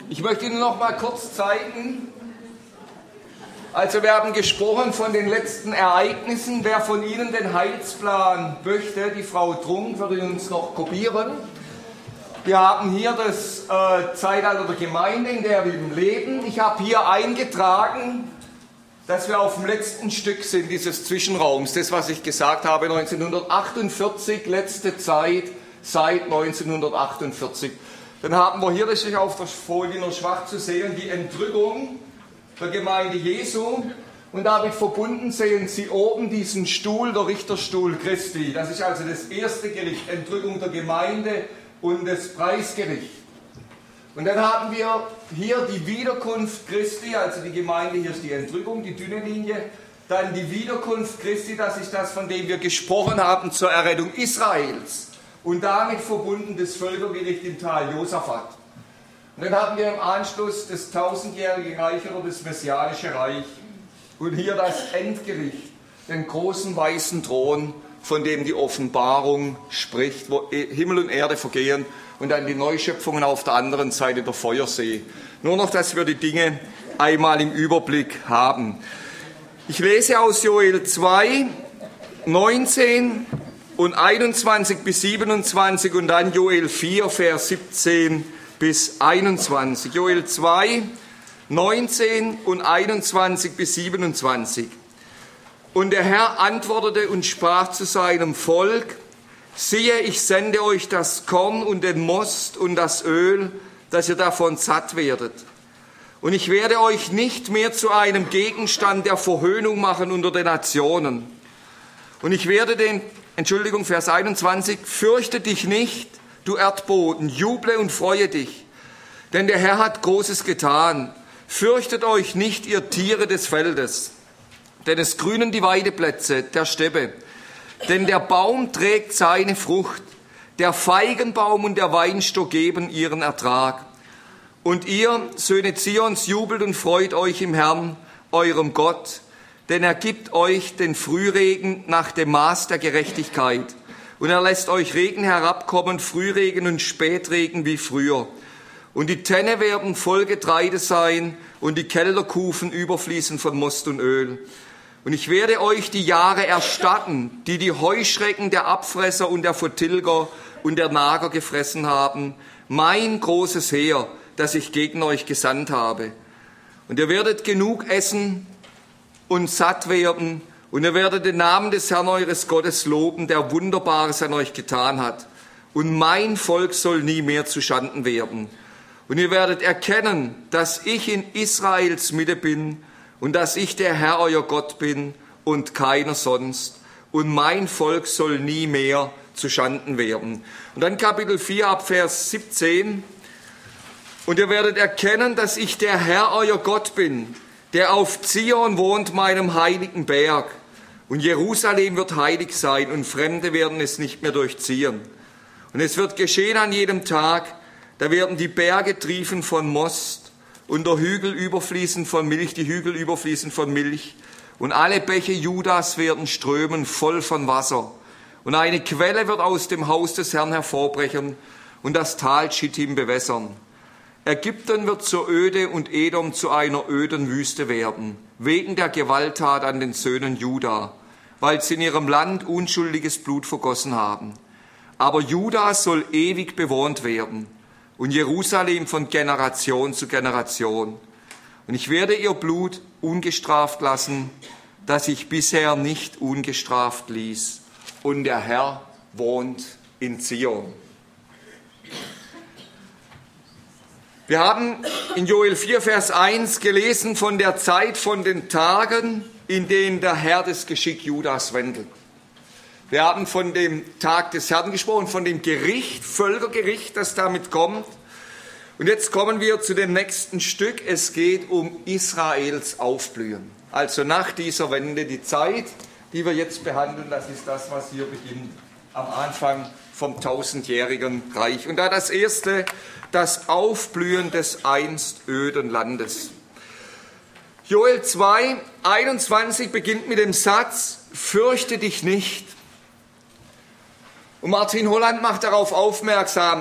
Ich möchte Ihnen noch mal kurz zeigen, also wir haben gesprochen von den letzten Ereignissen. Wer von Ihnen den Heilsplan möchte, die Frau Trunk würde uns noch kopieren. Wir haben hier das Zeitalter der Gemeinde, in der wir leben. Ich habe hier eingetragen, dass wir auf dem letzten Stück sind dieses Zwischenraums. Das, was ich gesagt habe, 1948, letzte Zeit seit 1948. Dann haben wir hier, das ist auf der Folie noch schwach zu sehen, die Entrückung der Gemeinde Jesu. Und damit verbunden sehen Sie oben diesen Stuhl, der Richterstuhl Christi. Das ist also das erste Gericht, Entrückung der Gemeinde und das Preisgericht. Und dann haben wir hier die Wiederkunft Christi, also die Gemeinde, hier ist die Entrückung, die dünne Linie. Dann die Wiederkunft Christi, das ist das, von dem wir gesprochen haben, zur Errettung Israels. Und damit verbunden das Völkergericht im Tal Josaphat. Und dann haben wir im Anschluss das 1000-jährige Reich oder das Messianische Reich. Und hier das Endgericht, den großen weißen Thron, von dem die Offenbarung spricht, wo Himmel und Erde vergehen und dann die Neuschöpfungen auf der anderen Seite der Feuersee. Nur noch, dass wir die Dinge einmal im Überblick haben. Ich lese aus Joel 2, 19 und 21 bis 27 und dann Joel 4, Vers 17 bis 21. Joel 2, 19 und 21 bis 27. Und der Herr antwortete und sprach zu seinem Volk: Siehe, ich sende euch das Korn und den Most und das Öl, dass ihr davon satt werdet. Und ich werde euch nicht mehr zu einem Gegenstand der Verhöhnung machen unter den Nationen. Und ich werde Vers 21, fürchte dich nicht, du Erdboden, juble und freue dich, denn der Herr hat Großes getan. Fürchtet euch nicht, ihr Tiere des Feldes, denn es grünen die Weideplätze der Steppe. Denn der Baum trägt seine Frucht, der Feigenbaum und der Weinstock geben ihren Ertrag. Und ihr, Söhne Zions, jubelt und freut euch im Herrn, eurem Gott, denn er gibt euch den Frühregen nach dem Maß der Gerechtigkeit. Und er lässt euch Regen herabkommen, Frühregen und Spätregen wie früher. Und die Tenne werden voll Getreide sein und die Kellerkufen überfließen von Most und Öl. Und ich werde euch die Jahre erstatten, die die Heuschrecken der Abfresser und der Vertilger und der Nager gefressen haben, mein großes Heer, das ich gegen euch gesandt habe. Und ihr werdet genug essen und satt werden, und ihr werdet den Namen des Herrn eures Gottes loben, der Wunderbares an euch getan hat. Und mein Volk soll nie mehr zu Schanden werden. Und ihr werdet erkennen, dass ich in Israels Mitte bin und dass ich der Herr euer Gott bin und keiner sonst. Und mein Volk soll nie mehr zu Schanden werden. Und dann Kapitel 4 ab Vers 17. Und ihr werdet erkennen, dass ich der Herr euer Gott bin, der auf Zion wohnt, meinem heiligen Berg. Und Jerusalem wird heilig sein und Fremde werden es nicht mehr durchziehen. Und es wird geschehen an jedem Tag, da werden die Berge triefen von Most und der Hügel überfließen von Milch, die Hügel überfließen von Milch. Und alle Bäche Judas werden strömen voll von Wasser. Und eine Quelle wird aus dem Haus des Herrn hervorbrechen und das Tal Schittim bewässern. Ägypten wird zur Öde und Edom zu einer öden Wüste werden, wegen der Gewalttat an den Söhnen Juda, weil sie in ihrem Land unschuldiges Blut vergossen haben. Aber Juda soll ewig bewohnt werden und Jerusalem von Generation zu Generation. Und ich werde ihr Blut ungestraft lassen, das ich bisher nicht ungestraft ließ. Und der Herr wohnt in Zion. Wir haben in Joel 4, Vers 1 gelesen von der Zeit, von den Tagen, in denen der Herr das Geschick Judas wendet. Wir haben von dem Tag des Herrn gesprochen, von dem Gericht, Völkergericht, das damit kommt. Und jetzt kommen wir zu dem nächsten Stück. Es geht um Israels Aufblühen. Also nach dieser Wende, die Zeit, die wir jetzt behandeln, das ist das, was hier beginnt am Anfang vom 1000-jährigen Reich. Und da das erste, das Aufblühen des einst öden Landes. Joel 2, 21 beginnt mit dem Satz: Fürchte dich nicht. Und Martin Holland macht darauf aufmerksam,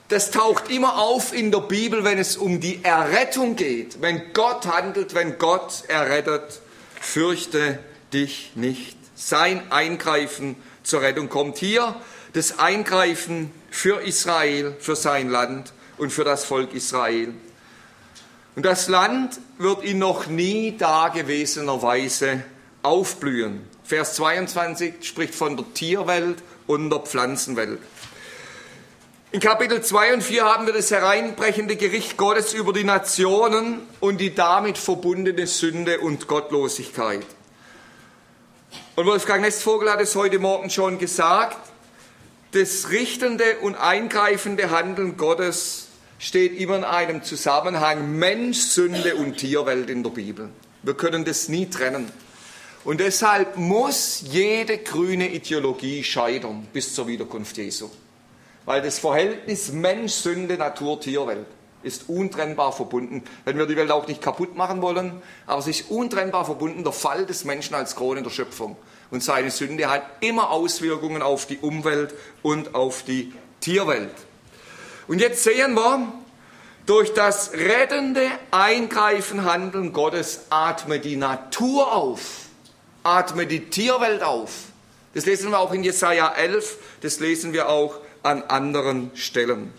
das taucht immer auf in der Bibel, wenn es um die Errettung geht. Wenn Gott handelt, wenn Gott errettet, fürchte dich nicht. Sein Eingreifen zur Rettung kommt hier. Das Eingreifen für Israel, für sein Land und für das Volk Israel. Und das Land wird in noch nie dagewesener Weise aufblühen. Vers 22 spricht von der Tierwelt und der Pflanzenwelt. In Kapitel 2 und 4 haben wir das hereinbrechende Gericht Gottes über die Nationen und die damit verbundene Sünde und Gottlosigkeit. Und Wolfgang Nestvogel hat es heute Morgen schon gesagt, das richtende und eingreifende Handeln Gottes steht immer in einem Zusammenhang Mensch, Sünde und Tierwelt in der Bibel. Wir können das nie trennen. Und deshalb muss jede grüne Ideologie scheitern bis zur Wiederkunft Jesu. Weil das Verhältnis Mensch, Sünde, Natur, Tierwelt ist untrennbar verbunden. Wenn wir die Welt auch nicht kaputt machen wollen, aber es ist untrennbar verbunden, der Fall des Menschen als Krone der Schöpfung. Und seine Sünde hat immer Auswirkungen auf die Umwelt und auf die Tierwelt. Und jetzt sehen wir, durch das rettende Eingreifen, Handeln Gottes atme die Natur auf, atme die Tierwelt auf. Das lesen wir auch in Jesaja 11, das lesen wir auch an anderen Stellen.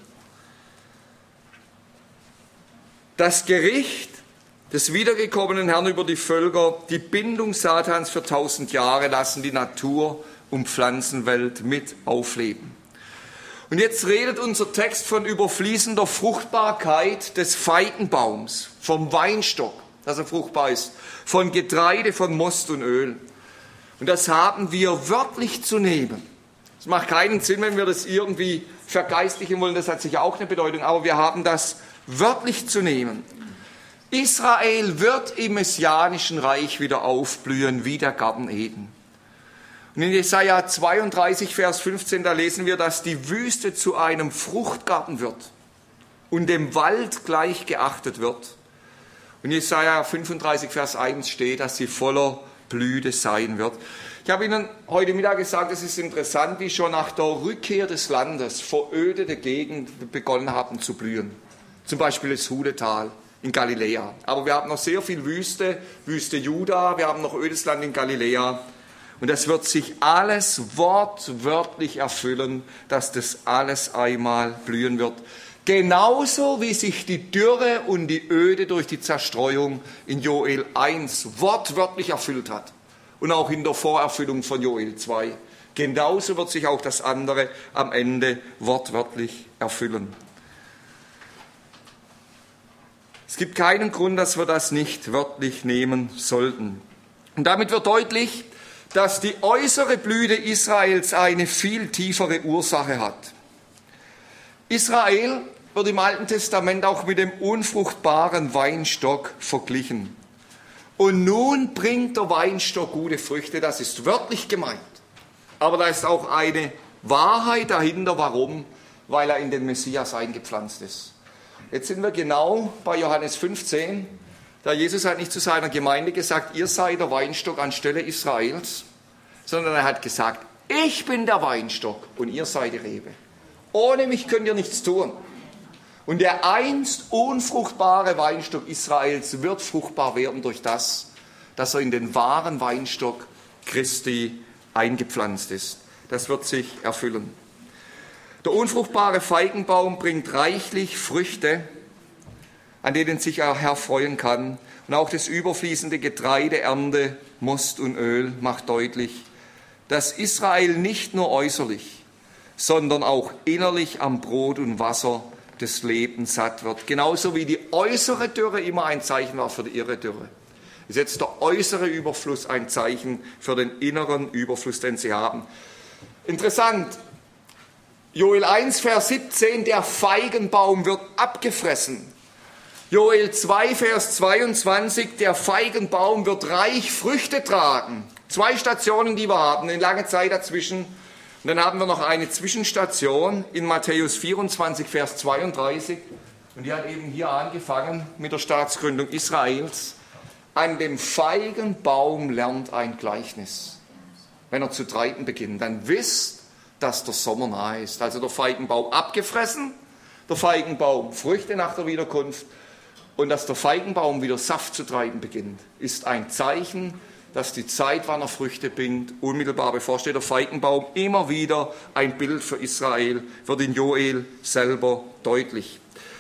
Das Gericht des wiedergekommenen Herrn über die Völker, die Bindung Satans für 1000 Jahre lassen die Natur- und Pflanzenwelt mit aufleben. Und jetzt redet unser Text von überfließender Fruchtbarkeit des Feigenbaums, vom Weinstock, dass er fruchtbar ist, von Getreide, von Most und Öl. Und das haben wir wörtlich zu nehmen. Es macht keinen Sinn, wenn wir das irgendwie vergeistlichen wollen, das hat sicher auch eine Bedeutung, aber wir haben das wörtlich zu nehmen. Israel wird im messianischen Reich wieder aufblühen, wie der Garten Eden. Und in Jesaja 32, Vers 15, da lesen wir, dass die Wüste zu einem Fruchtgarten wird und dem Wald gleich geachtet wird. Und in Jesaja 35, Vers 1 steht, dass sie voller Blüte sein wird. Ich habe Ihnen heute Mittag gesagt, es ist interessant, wie schon nach der Rückkehr des Landes verödete Gegenden begonnen haben zu blühen. Zum Beispiel das Hudetal in Galiläa. Aber wir haben noch sehr viel Wüste Juda, wir haben noch ödes Land in Galiläa. Und das wird sich alles wortwörtlich erfüllen, dass das alles einmal blühen wird. Genauso wie sich die Dürre und die Öde durch die Zerstreuung in Joel 1 wortwörtlich erfüllt hat. Und auch in der Vorerfüllung von Joel 2. Genauso wird sich auch das andere am Ende wortwörtlich erfüllen. Es gibt keinen Grund, dass wir das nicht wörtlich nehmen sollten. Und damit wird deutlich, dass die äußere Blüte Israels eine viel tiefere Ursache hat. Israel wird im Alten Testament auch mit dem unfruchtbaren Weinstock verglichen. Und nun bringt der Weinstock gute Früchte, das ist wörtlich gemeint. Aber da ist auch eine Wahrheit dahinter, warum? Weil er in den Messias eingepflanzt ist. Jetzt sind wir genau bei Johannes 15. Da Jesus hat nicht zu seiner Gemeinde gesagt, ihr seid der Weinstock anstelle Israels, sondern er hat gesagt, ich bin der Weinstock und ihr seid die Rebe. Ohne mich könnt ihr nichts tun. Und der einst unfruchtbare Weinstock Israels wird fruchtbar werden durch das, dass er in den wahren Weinstock Christi eingepflanzt ist. Das wird sich erfüllen. Der unfruchtbare Feigenbaum bringt reichlich Früchte, an denen sich er erfreuen kann. Und auch das überfließende Getreide, Ernte, Most und Öl macht deutlich, dass Israel nicht nur äußerlich, sondern auch innerlich am Brot und Wasser des Lebens satt wird. Genauso wie die äußere Dürre immer ein Zeichen war für die innere Dürre. Ist jetzt der äußere Überfluss ein Zeichen für den inneren Überfluss, den sie haben. Interessant, Joel 1, Vers 17, der Feigenbaum wird abgefressen. Joel 2, Vers 22, der Feigenbaum wird reich Früchte tragen. 2 Stationen, die wir haben, eine lange Zeit dazwischen. Und dann haben wir noch eine Zwischenstation in Matthäus 24, Vers 32. Und die hat eben hier angefangen mit der Staatsgründung Israels. An dem Feigenbaum lernt ein Gleichnis. Wenn er zu treiben beginnt, dann wisst, dass der Sommer nahe ist. Also der Feigenbaum abgefressen der Feigenbaum Früchte nach der Wiederkunft und dass der Feigenbaum wieder Saft zu treiben beginnt, ist ein Zeichen, dass die Zeit, wann er Früchte bringt, unmittelbar bevorsteht. Der Feigenbaum immer wieder ein Bild für Israel, wird in Joel selber deutlich.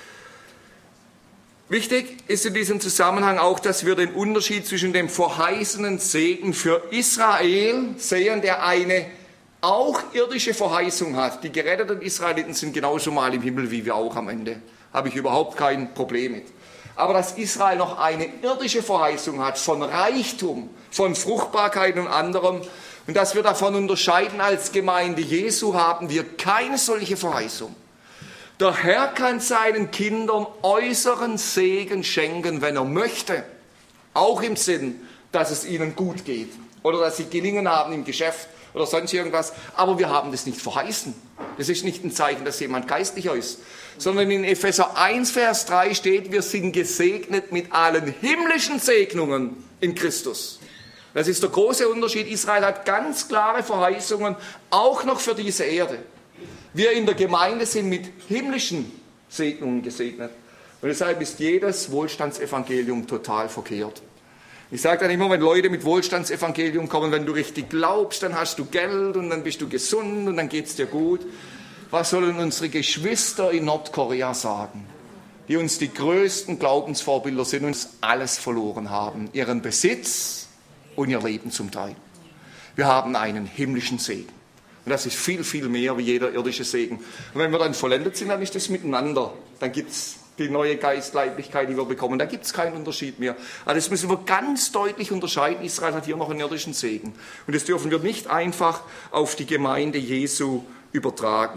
Wichtig ist in diesem Zusammenhang auch, dass wir den Unterschied zwischen dem verheißenen Segen für Israel sehen, der eine auch irdische Verheißung hat. Die geretteten Israeliten sind genauso mal im Himmel wie wir auch am Ende. Habe ich überhaupt kein Problem mit. Aber dass Israel noch eine irdische Verheißung hat von Reichtum, von Fruchtbarkeit und anderem und dass wir davon unterscheiden als Gemeinde Jesu, haben wir keine solche Verheißung. Der Herr kann seinen Kindern äußeren Segen schenken, wenn er möchte. Auch im Sinn, dass es ihnen gut geht oder dass sie Gelingen haben im Geschäft oder sonst irgendwas. Aber wir haben das nicht verheißen. Das ist nicht ein Zeichen, dass jemand geistlicher ist. Sondern in Epheser 1, Vers 3 steht, wir sind gesegnet mit allen himmlischen Segnungen in Christus. Das ist der große Unterschied. Israel hat ganz klare Verheißungen, auch noch für diese Erde. Wir in der Gemeinde sind mit himmlischen Segnungen gesegnet. Und deshalb ist jedes Wohlstandsevangelium total verkehrt. Ich sage dann immer, wenn Leute mit Wohlstandsevangelium kommen, wenn du richtig glaubst, dann hast du Geld und dann bist du gesund und dann geht es dir gut. Was sollen unsere Geschwister in Nordkorea sagen, die uns die größten Glaubensvorbilder sind und uns alles verloren haben, ihren Besitz und ihr Leben zum Teil. Wir haben einen himmlischen Segen. Und das ist viel, viel mehr wie jeder irdische Segen. Und wenn wir dann vollendet sind, dann ist das miteinander. Dann gibt es die neue Geistleiblichkeit, die wir bekommen. Da gibt es keinen Unterschied mehr. Also das müssen wir ganz deutlich unterscheiden. Israel hat hier noch einen irdischen Segen. Und das dürfen wir nicht einfach auf die Gemeinde Jesu übertragen.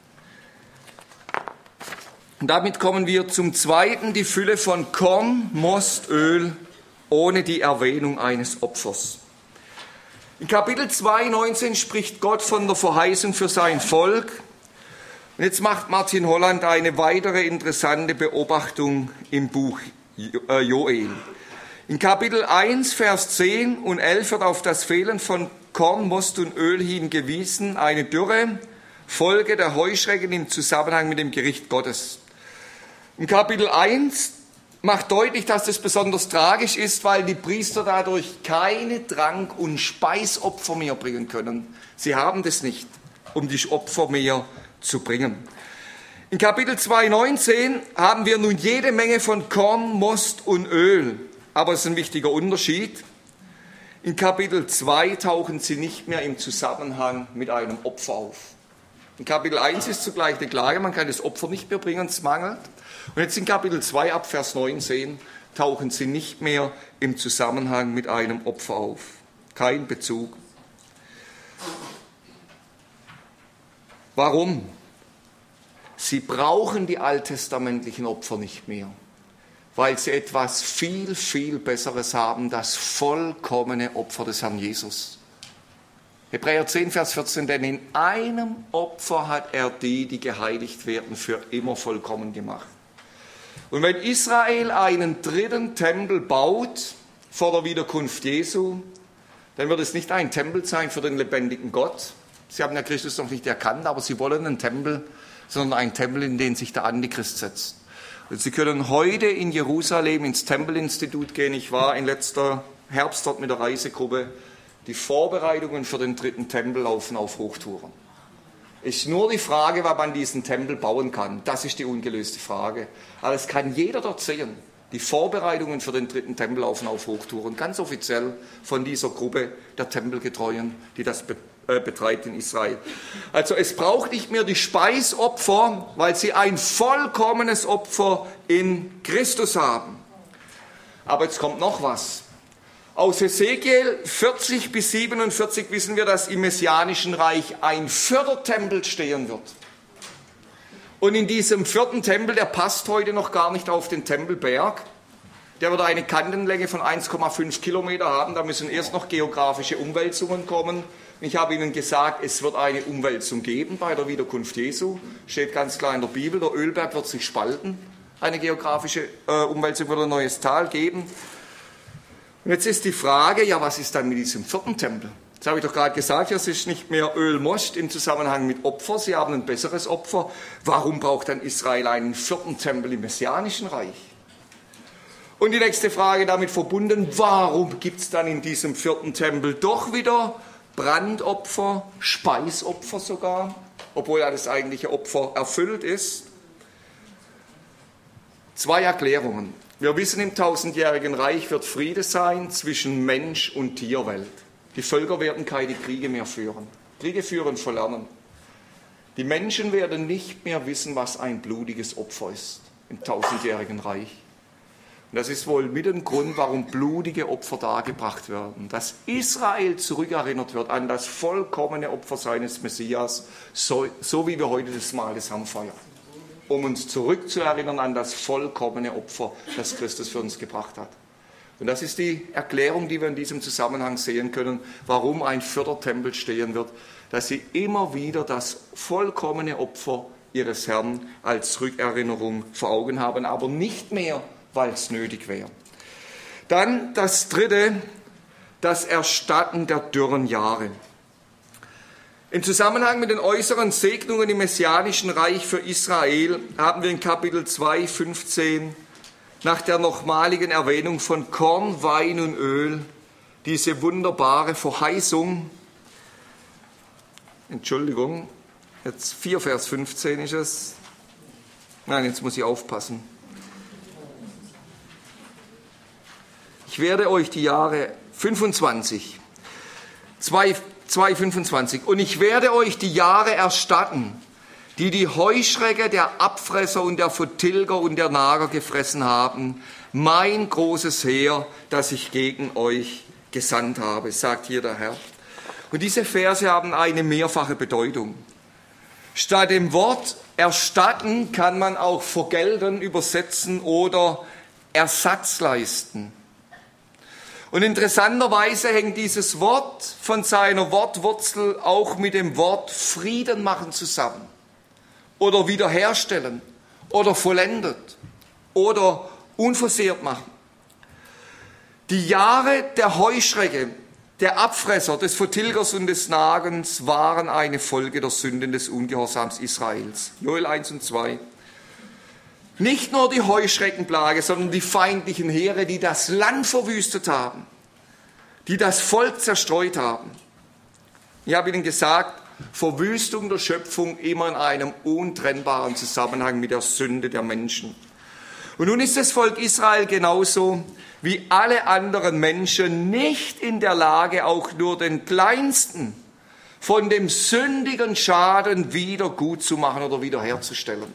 Und damit kommen wir zum zweiten, die Fülle von Korn, Most, Öl, ohne die Erwähnung eines Opfers. In Kapitel 2, 19 spricht Gott von der Verheißung für sein Volk. Und jetzt macht Martin Holland eine weitere interessante Beobachtung im Buch Joel. In Kapitel 1, Vers 10 und 11 wird auf das Fehlen von Korn, Most und Öl hingewiesen, eine Dürre, Folge der Heuschrecken im Zusammenhang mit dem Gericht Gottes. In Kapitel 1 macht deutlich, dass das besonders tragisch ist, weil die Priester dadurch keine Trank- und Speisopfer mehr bringen können. Sie haben das nicht, um die Opfer mehr zu bringen. In Kapitel 2,19 haben wir nun jede Menge von Korn, Most und Öl. Aber es ist ein wichtiger Unterschied. In Kapitel 2 tauchen sie nicht mehr im Zusammenhang mit einem Opfer auf. In Kapitel 1 ist zugleich die Klage, man kann das Opfer nicht mehr bringen, es mangelt. Und jetzt in Kapitel 2 ab Vers 19 tauchen sie nicht mehr im Zusammenhang mit einem Opfer auf. Kein Bezug. Warum? Sie brauchen die alttestamentlichen Opfer nicht mehr, weil sie etwas viel, viel Besseres haben, das vollkommene Opfer des Herrn Jesus. Hebräer 10, Vers 14, denn in einem Opfer hat er die geheiligt werden, für immer vollkommen gemacht. Und wenn Israel einen dritten Tempel baut vor der Wiederkunft Jesu, dann wird es nicht ein Tempel sein für den lebendigen Gott. Sie haben ja Christus noch nicht erkannt, aber sie wollen einen Tempel, sondern einen Tempel, in den sich der Antichrist setzt. Und Sie können heute in Jerusalem ins Tempelinstitut gehen. Ich war im letzten Herbst dort mit der Reisegruppe. Die Vorbereitungen für den dritten Tempel laufen auf Hochtouren. Es ist nur die Frage, wann man diesen Tempel bauen kann. Das ist die ungelöste Frage. Aber das kann jeder dort sehen. Die Vorbereitungen für den dritten Tempel laufen auf Hochtouren. Ganz offiziell von dieser Gruppe der Tempelgetreuen, die das betreibt in Israel. Also es braucht nicht mehr die Speisopfer, weil sie ein vollkommenes Opfer in Christus haben. Aber jetzt kommt noch was. Aus Hesekiel 40 bis 47 wissen wir, dass im Messianischen Reich ein vierter Tempel stehen wird. Und in diesem vierten Tempel, der passt heute noch gar nicht auf den Tempelberg, der wird eine Kantenlänge von 1,5 Kilometer haben. Da müssen erst noch geografische Umwälzungen kommen. Ich habe Ihnen gesagt, es wird eine Umwälzung geben bei der Wiederkunft Jesu. Steht ganz klar in der Bibel, der Ölberg wird sich spalten. Eine geografische Umwälzung wird ein neues Tal geben. Und jetzt ist die Frage, ja, was ist dann mit diesem vierten Tempel? Das habe ich doch gerade gesagt, es ist nicht mehr Ölmost im Zusammenhang mit Opfer, sie haben ein besseres Opfer. Warum braucht dann Israel einen vierten Tempel im Messianischen Reich? Und die nächste Frage damit verbunden, warum gibt es dann in diesem vierten Tempel doch wieder Brandopfer, Speisopfer sogar, obwohl ja das eigentliche Opfer erfüllt ist? 2 Erklärungen. Wir wissen, im 1000-jährigen Reich wird Friede sein zwischen Mensch und Tierwelt. Die Völker werden keine Kriege mehr führen. Kriege führen verlernen. Die Menschen werden nicht mehr wissen, was ein blutiges Opfer ist im 1000-jährigen Reich. Und das ist wohl mit dem Grund, warum blutige Opfer dargebracht werden. Dass Israel zurückerinnert wird an das vollkommene Opfer seines Messias, so wie wir heute das Mahl des Herrn feiern. Um uns zurückzuerinnern an das vollkommene Opfer, das Christus für uns gebracht hat. Und das ist die Erklärung, die wir in diesem Zusammenhang sehen können, warum ein 4. Tempel stehen wird, dass sie immer wieder das vollkommene Opfer ihres Herrn als Rückerinnerung vor Augen haben, aber nicht mehr, weil es nötig wäre. Dann das 3., das Erstatten der dürren Jahre. Im Zusammenhang mit den äußeren Segnungen im Messianischen Reich für Israel haben wir in Kapitel 2, 15 nach der nochmaligen Erwähnung von Korn, Wein und Öl diese wunderbare Verheißung, Entschuldigung, jetzt 4 Vers 15 ist es, nein, jetzt muss ich aufpassen. Ich werde euch die Jahre 25, 2,25, und ich werde euch die Jahre erstatten, die Heuschrecke, der Abfresser und der Vertilger und der Nager gefressen haben, mein großes Heer, das ich gegen euch gesandt habe, sagt hier der Herr. Und diese Verse haben eine mehrfache Bedeutung. Statt dem Wort erstatten kann man auch vergelten übersetzen oder Ersatz leisten. Und interessanterweise hängt dieses Wort von seiner Wortwurzel auch mit dem Wort Frieden machen zusammen. Oder wiederherstellen, oder vollendet, oder unversehrt machen. Die Jahre der Heuschrecke, der Abfresser, des Vertilgers und des Nagens waren eine Folge der Sünden des Ungehorsams Israels. Joel 1 und 2. Nicht nur die Heuschreckenplage, sondern die feindlichen Heere, die das Land verwüstet haben, die das Volk zerstreut haben. Ich habe Ihnen gesagt, Verwüstung der Schöpfung immer in einem untrennbaren Zusammenhang mit der Sünde der Menschen. Und nun ist das Volk Israel genauso wie alle anderen Menschen nicht in der Lage, auch nur den kleinsten von dem sündigen Schaden wieder gut zu machen oder wiederherzustellen.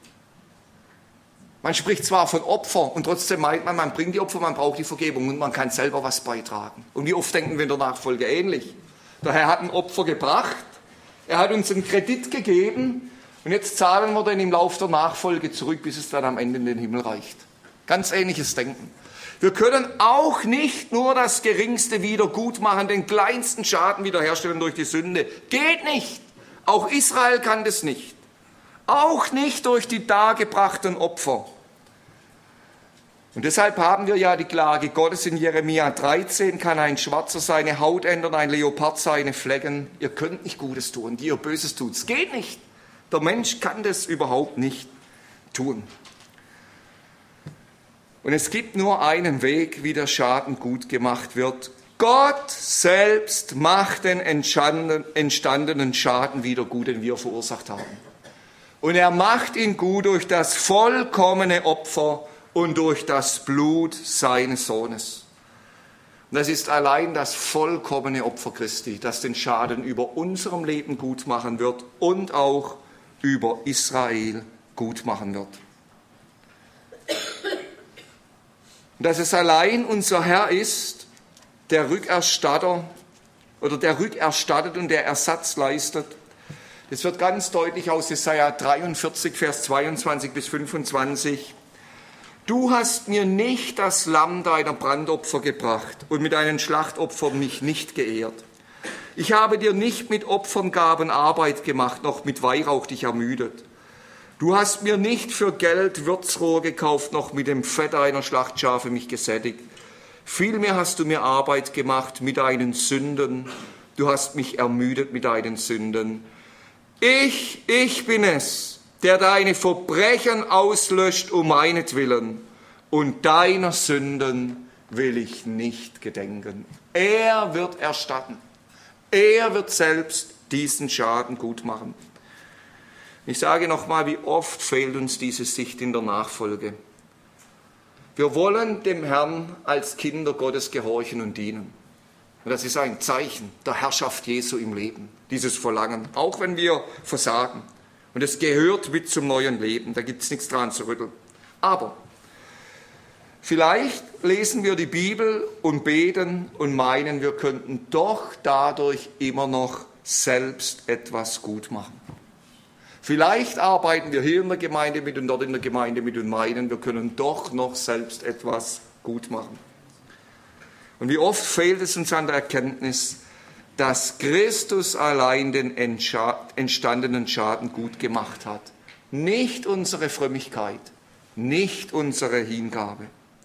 Man spricht zwar von Opfer und trotzdem meint man bringt die Opfer, man braucht die Vergebung und man kann selber was beitragen. Und wie oft denken wir in der Nachfolge ähnlich? Der Herr hat ein Opfer gebracht, er hat uns einen Kredit gegeben und jetzt zahlen wir den im Laufe der Nachfolge zurück, bis es dann am Ende in den Himmel reicht. Ganz ähnliches Denken. Wir können auch nicht nur das Geringste wieder gut machen, den kleinsten Schaden wiederherstellen durch die Sünde. Geht nicht. Auch Israel kann das nicht. Auch nicht durch die dargebrachten Opfer. Und deshalb haben wir ja die Klage Gottes in Jeremia 13, kann ein Schwarzer seine Haut ändern, ein Leopard seine Flecken. Ihr könnt nicht Gutes tun, die ihr Böses tut. Es geht nicht. Der Mensch kann das überhaupt nicht tun. Und es gibt nur einen Weg, wie der Schaden gut gemacht wird. Gott selbst macht den entstandenen Schaden wieder gut, den wir verursacht haben. Und er macht ihn gut durch das vollkommene Opfer und durch das Blut seines Sohnes. Und das ist allein das vollkommene Opfer Christi, das den Schaden über unserem Leben gut machen wird und auch über Israel gut machen wird. Und dass es allein unser Herr ist, der Rückerstatter oder der rückerstattet und der Ersatz leistet. Das wird ganz deutlich aus Jesaja 43, Vers 22 bis 25. Du hast mir nicht das Lamm deiner Brandopfer gebracht und mit deinen Schlachtopfern mich nicht geehrt. Ich habe dir nicht mit Opferngaben Arbeit gemacht, noch mit Weihrauch dich ermüdet. Du hast mir nicht für Geld Würzrohr gekauft, noch mit dem Fett deiner Schlachtschafe mich gesättigt. Vielmehr hast du mir Arbeit gemacht mit deinen Sünden, du hast mich ermüdet mit deinen Sünden. Ich bin es, der deine Verbrechen auslöscht um meinetwillen, und deiner Sünden will ich nicht gedenken. Er wird erstatten. Er wird selbst diesen Schaden gut machen. Ich sage nochmal, wie oft fehlt uns diese Sicht in der Nachfolge. Wir wollen dem Herrn als Kinder Gottes gehorchen und dienen. Und das ist ein Zeichen der Herrschaft Jesu im Leben, dieses Verlangen, auch wenn wir versagen. Und es gehört mit zum neuen Leben, da gibt es nichts dran zu rütteln. Aber vielleicht lesen wir die Bibel und beten und meinen, wir könnten doch dadurch immer noch selbst etwas gut machen. Vielleicht arbeiten wir hier in der Gemeinde mit und dort in der Gemeinde mit und meinen, wir können doch noch selbst etwas gut machen. Und wie oft fehlt es uns an der Erkenntnis, dass Christus allein den entstandenen Schaden gut gemacht hat. Nicht unsere Frömmigkeit, nicht unsere Hingabe.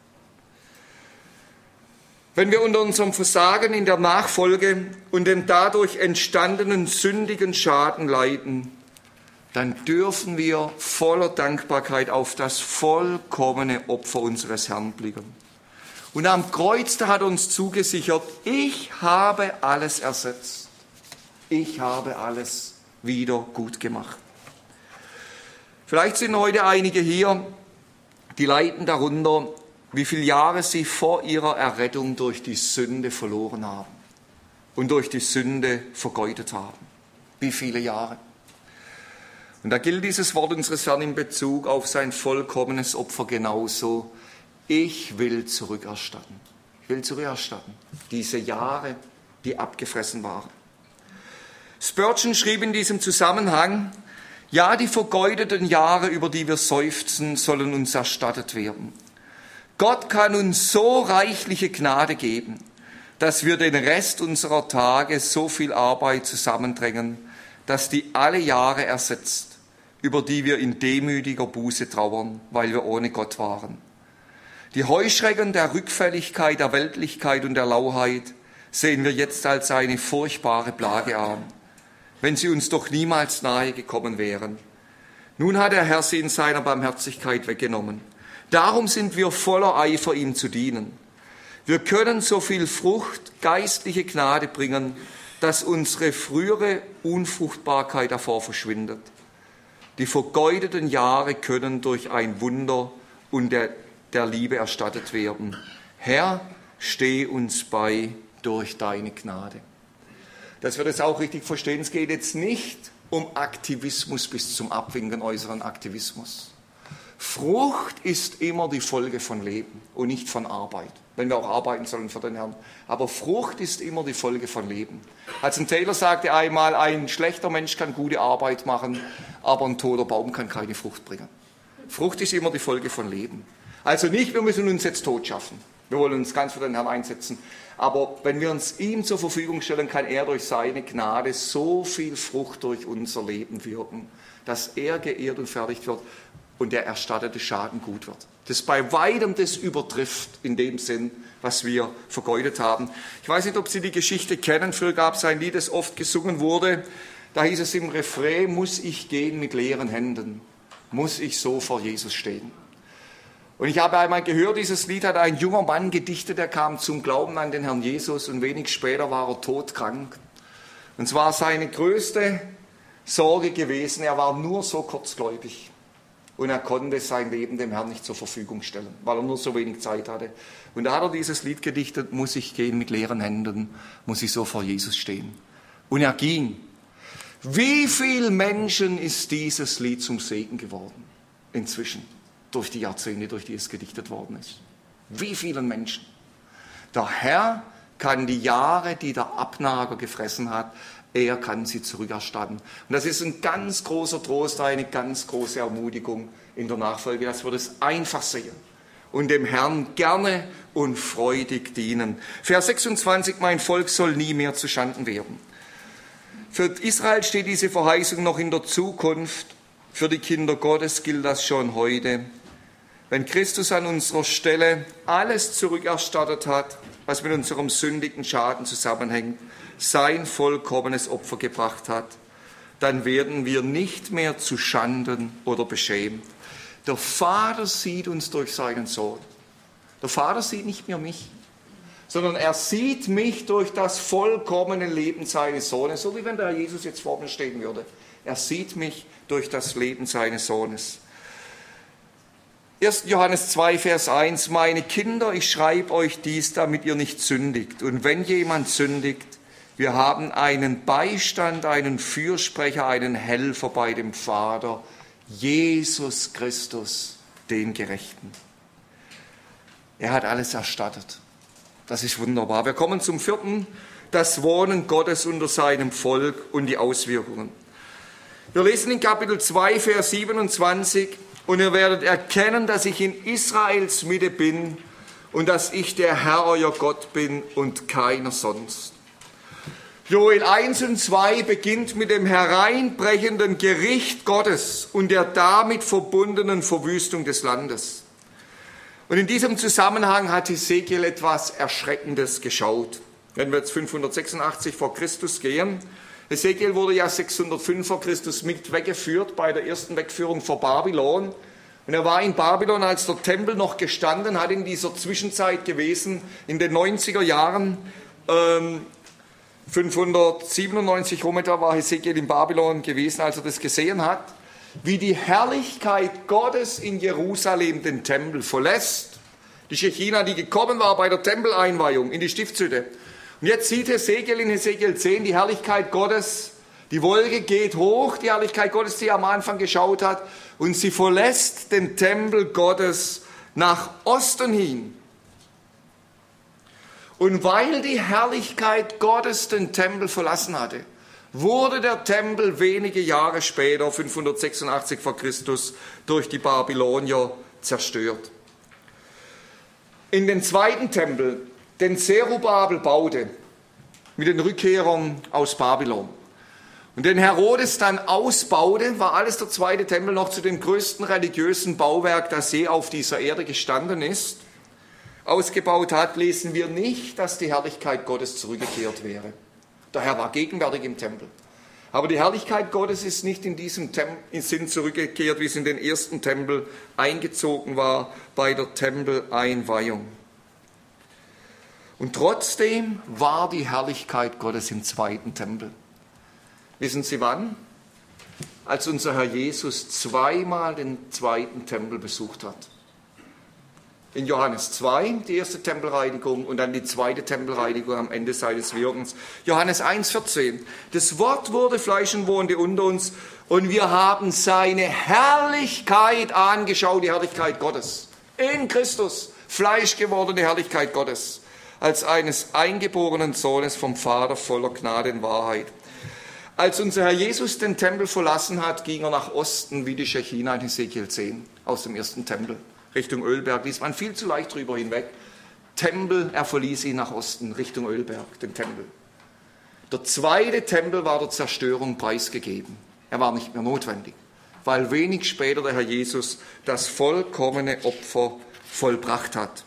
Wenn wir unter unserem Versagen in der Nachfolge und dem dadurch entstandenen sündigen Schaden leiden, dann dürfen wir voller Dankbarkeit auf das vollkommene Opfer unseres Herrn blicken. Und am Kreuz, da hat uns zugesichert, ich habe alles ersetzt. Ich habe alles wieder gut gemacht. Vielleicht sind heute einige hier, die leiden darunter, wie viele Jahre sie vor ihrer Errettung durch die Sünde verloren haben und durch die Sünde vergeudet haben. Wie viele Jahre. Und da gilt dieses Wort unseres Herrn in Bezug auf sein vollkommenes Opfer genauso. Ich will zurückerstatten. Ich will zurückerstatten. Diese Jahre, die abgefressen waren. Spurgeon schrieb in diesem Zusammenhang, ja, die vergeudeten Jahre, über die wir seufzen, sollen uns erstattet werden. Gott kann uns so reichliche Gnade geben, dass wir den Rest unserer Tage so viel Arbeit zusammendrängen, dass die alle Jahre ersetzt, über die wir in demütiger Buße trauern, weil wir ohne Gott waren. Die Heuschrecken der Rückfälligkeit, der Weltlichkeit und der Lauheit sehen wir jetzt als eine furchtbare Plage an, wenn sie uns doch niemals nahe gekommen wären. Nun hat der Herr sie in seiner Barmherzigkeit weggenommen. Darum sind wir voller Eifer, ihm zu dienen. Wir können so viel Frucht, geistliche Gnade bringen, dass unsere frühere Unfruchtbarkeit davor verschwindet. Die vergeudeten Jahre können durch ein Wunder und der Liebe erstattet werden. Herr, steh uns bei durch deine Gnade. Dass wir das auch richtig verstehen, es geht jetzt nicht um Aktivismus bis zum Abwinken, äußeren Aktivismus. Frucht ist immer die Folge von Leben und nicht von Arbeit, wenn wir auch arbeiten sollen für den Herrn. Aber Frucht ist immer die Folge von Leben. Hudson Taylor sagte einmal, ein schlechter Mensch kann gute Arbeit machen, aber ein toter Baum kann keine Frucht bringen. Frucht ist immer die Folge von Leben. Also nicht, wir müssen uns jetzt tot schaffen. Wir wollen uns ganz für den Herrn einsetzen. Aber wenn wir uns ihm zur Verfügung stellen, kann er durch seine Gnade so viel Frucht durch unser Leben wirken, dass er geehrt und verherrlicht wird und der erstattete Schaden gut wird. Das bei weitem das übertrifft in dem Sinn, was wir vergeudet haben. Ich weiß nicht, ob Sie die Geschichte kennen. Früher gab es ein Lied, das oft gesungen wurde. Da hieß es im Refrain, muss ich gehen mit leeren Händen? Muss ich so vor Jesus stehen? Und ich habe einmal gehört, dieses Lied hat ein junger Mann gedichtet, der kam zum Glauben an den Herrn Jesus und wenig später war er todkrank. Und es war seine größte Sorge gewesen, er war nur so kurzgläubig und er konnte sein Leben dem Herrn nicht zur Verfügung stellen, weil er nur so wenig Zeit hatte. Und da hat er dieses Lied gedichtet, muss ich gehen mit leeren Händen, muss ich so vor Jesus stehen. Und er ging. Wie vielen Menschen ist dieses Lied zum Segen geworden inzwischen? Durch die Jahrzehnte, durch die es gedichtet worden ist. Wie vielen Menschen? Der Herr kann die Jahre, die der Abnager gefressen hat, er kann sie zurückerstatten. Und das ist ein ganz großer Trost, eine ganz große Ermutigung in der Nachfolge, dass wir das einfach sehen und dem Herrn gerne und freudig dienen. Vers 26, mein Volk soll nie mehr zuschanden werden. Für Israel steht diese Verheißung noch in der Zukunft. Für die Kinder Gottes gilt das schon heute. Wenn Christus an unserer Stelle alles zurückerstattet hat, was mit unserem sündigen Schaden zusammenhängt, sein vollkommenes Opfer gebracht hat, dann werden wir nicht mehr zu Schanden oder beschämt. Der Vater sieht uns durch seinen Sohn. Der Vater sieht nicht mehr mich, sondern er sieht mich durch das vollkommene Leben seines Sohnes, so wie wenn der Herr Jesus jetzt vor mir stehen würde. Er sieht mich durch das Leben seines Sohnes. 1. Johannes 2, Vers 1, meine Kinder, ich schreibe euch dies, damit ihr nicht sündigt. Und wenn jemand sündigt, wir haben einen Beistand, einen Fürsprecher, einen Helfer bei dem Vater, Jesus Christus, den Gerechten. Er hat alles erstattet. Das ist wunderbar. Wir kommen zum 4., das Wohnen Gottes unter seinem Volk und die Auswirkungen. Wir lesen in Kapitel 2, Vers 27, und ihr werdet erkennen, dass ich in Israels Mitte bin und dass ich der Herr, euer Gott bin und keiner sonst. Joel 1 und 2 beginnt mit dem hereinbrechenden Gericht Gottes und der damit verbundenen Verwüstung des Landes. Und in diesem Zusammenhang hat Hesekiel etwas Erschreckendes geschaut. Wenn wir jetzt 586 vor Christus gehen, Hesekiel wurde ja 605 vor Christus mit weggeführt bei der ersten Wegführung vor Babylon. Und er war in Babylon, als der Tempel noch gestanden hat, in dieser Zwischenzeit gewesen, in den 90er Jahren, 597 rum etwa war Hesekiel in Babylon gewesen, als er das gesehen hat, wie die Herrlichkeit Gottes in Jerusalem den Tempel verlässt. Die Schechina, die gekommen war bei der Tempeleinweihung in die Stiftshütte. Und jetzt sieht Hesekiel in Hesekiel 10 die Herrlichkeit Gottes. Die Wolke geht hoch, die Herrlichkeit Gottes, die er am Anfang geschaut hat, und sie verlässt den Tempel Gottes nach Osten hin. Und weil die Herrlichkeit Gottes den Tempel verlassen hatte, wurde der Tempel wenige Jahre später, 586 vor Christus, durch die Babylonier zerstört. In den zweiten Tempel, den Zerubabel baute, mit den Rückkehrern aus Babylon, und den Herodes dann ausbaute, war alles der zweite Tempel noch zu dem größten religiösen Bauwerk, das je auf dieser Erde gestanden ist, ausgebaut hat, lesen wir nicht, dass die Herrlichkeit Gottes zurückgekehrt wäre. Der Herr war gegenwärtig im Tempel. Aber die Herrlichkeit Gottes ist nicht in diesem Sinn zurückgekehrt, wie es in den ersten Tempel eingezogen war bei der Tempeleinweihung. Und trotzdem war die Herrlichkeit Gottes im zweiten Tempel. Wissen Sie wann? Als unser Herr Jesus zweimal den zweiten Tempel besucht hat. In Johannes 2, die erste Tempelreinigung, und dann die zweite Tempelreinigung am Ende seines Wirkens. Johannes 1, 14. Das Wort wurde Fleisch und wohnte unter uns, und wir haben seine Herrlichkeit angeschaut, die Herrlichkeit Gottes. In Christus, Fleisch gewordene Herrlichkeit Gottes, als eines eingeborenen Sohnes vom Vater voller Gnade und Wahrheit. Als unser Herr Jesus den Tempel verlassen hat, ging er nach Osten, wie die Schechina in Hesekiel 10, aus dem ersten Tempel. Richtung Ölberg, ließ man viel zu leicht drüber hinweg. Tempel, er verließ ihn nach Osten, Richtung Ölberg, den Tempel. Der zweite Tempel war der Zerstörung preisgegeben. Er war nicht mehr notwendig, weil wenig später der Herr Jesus das vollkommene Opfer vollbracht hat.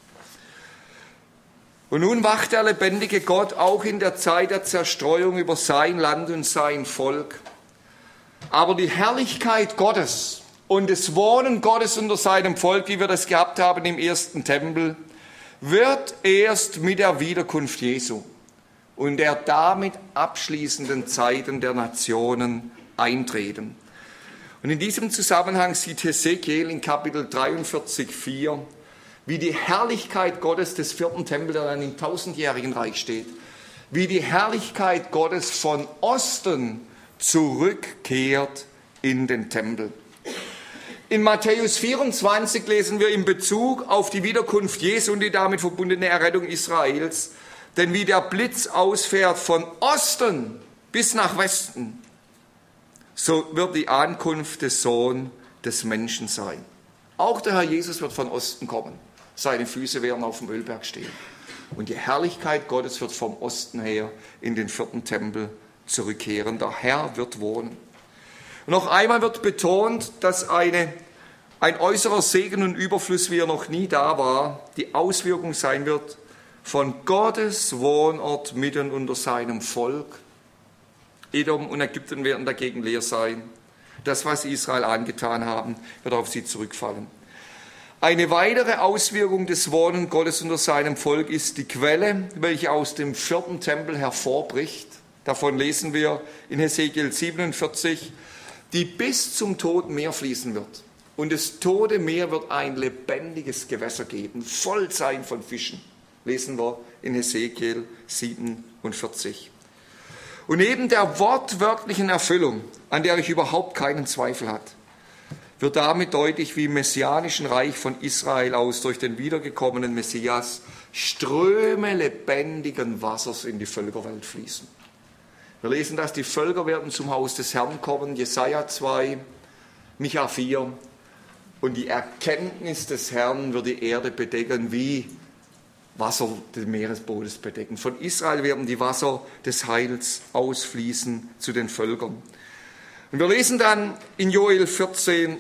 Und nun wacht der lebendige Gott auch in der Zeit der Zerstreuung über sein Land und sein Volk. Aber die Herrlichkeit Gottes und das Wohnen Gottes unter seinem Volk, wie wir das gehabt haben im ersten Tempel, wird erst mit der Wiederkunft Jesu und der damit abschließenden Zeiten der Nationen eintreten. Und in diesem Zusammenhang sieht Hesekiel in Kapitel 43, 4, wie die Herrlichkeit Gottes des vierten Tempels, der dann im tausendjährigen Reich steht, wie die Herrlichkeit Gottes von Osten zurückkehrt in den Tempel. In Matthäus 24 lesen wir in Bezug auf die Wiederkunft Jesu und die damit verbundene Errettung Israels, denn wie der Blitz ausfährt von Osten bis nach Westen, so wird die Ankunft des Sohnes des Menschen sein. Auch der Herr Jesus wird von Osten kommen. Seine Füße werden auf dem Ölberg stehen. Und die Herrlichkeit Gottes wird vom Osten her in den vierten Tempel zurückkehren. Der Herr wird wohnen. Und noch einmal wird betont, dass ein äußerer Segen und Überfluss, wie er noch nie da war, die Auswirkung sein wird von Gottes Wohnort mitten unter seinem Volk. Edom und Ägypten werden dagegen leer sein. Das, was Israel angetan haben, wird auf sie zurückfallen. Eine weitere Auswirkung des Wohnen Gottes unter seinem Volk ist die Quelle, welche aus dem 4. Tempel hervorbricht. Davon lesen wir in Hesekiel 47, die bis zum Toten Meer fließen wird. Und das Tote Meer wird ein lebendiges Gewässer geben, voll sein von Fischen. Lesen wir in Hesekiel 47. Und neben der wortwörtlichen Erfüllung, an der ich überhaupt keinen Zweifel hatte, wird damit deutlich, wie im messianischen Reich von Israel aus durch den wiedergekommenen Messias Ströme lebendigen Wassers in die Völkerwelt fließen. Wir lesen, dass die Völker werden zum Haus des Herrn kommen, Jesaja 2, Micha 4. Und die Erkenntnis des Herrn wird die Erde bedecken, wie Wasser des Meeresbodens bedecken. Von Israel werden die Wasser des Heils ausfließen zu den Völkern. Und wir lesen dann in Joel 4,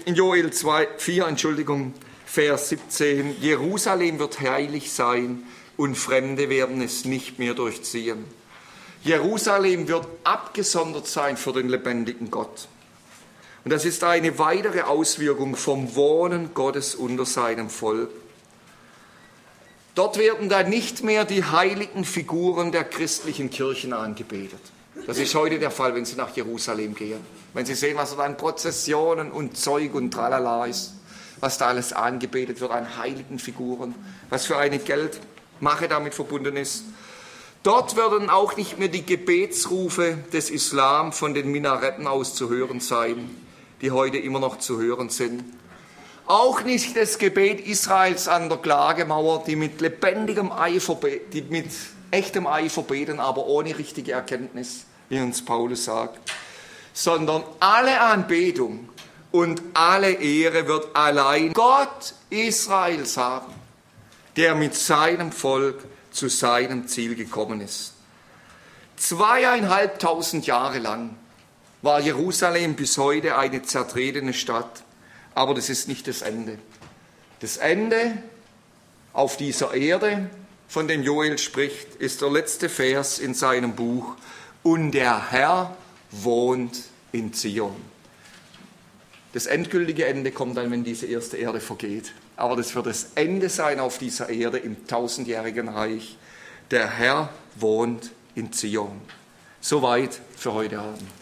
Vers 17, Jerusalem wird heilig sein und Fremde werden es nicht mehr durchziehen. Jerusalem wird abgesondert sein für den lebendigen Gott. Und das ist eine weitere Auswirkung vom Wohnen Gottes unter seinem Volk. Dort werden dann nicht mehr die heiligen Figuren der christlichen Kirchen angebetet. Das ist heute der Fall, wenn Sie nach Jerusalem gehen. Wenn Sie sehen, was da an Prozessionen und Zeug und Tralala ist, was da alles angebetet wird an heiligen Figuren, was für eine Geldmache damit verbunden ist. Dort werden auch nicht mehr die Gebetsrufe des Islam von den Minaretten aus zu hören sein, die heute immer noch zu hören sind. Auch nicht das Gebet Israels an der Klagemauer, die mit lebendigem Eifer, die mit echtem Eifer beten, aber ohne richtige Erkenntnis, wie uns Paulus sagt. Sondern alle Anbetung und alle Ehre wird allein Gott Israels haben, der mit seinem Volk zu seinem Ziel gekommen ist. 2500 Jahre lang war Jerusalem bis heute eine zertretene Stadt, aber das ist nicht das Ende. Das Ende auf dieser Erde, von dem Joel spricht, ist der letzte Vers in seinem Buch. Und der Herr wohnt in Zion. Das endgültige Ende kommt dann, wenn diese erste Erde vergeht. Aber das wird das Ende sein auf dieser Erde im 1000-jährigen Reich. Der Herr wohnt in Zion. Soweit für heute Abend.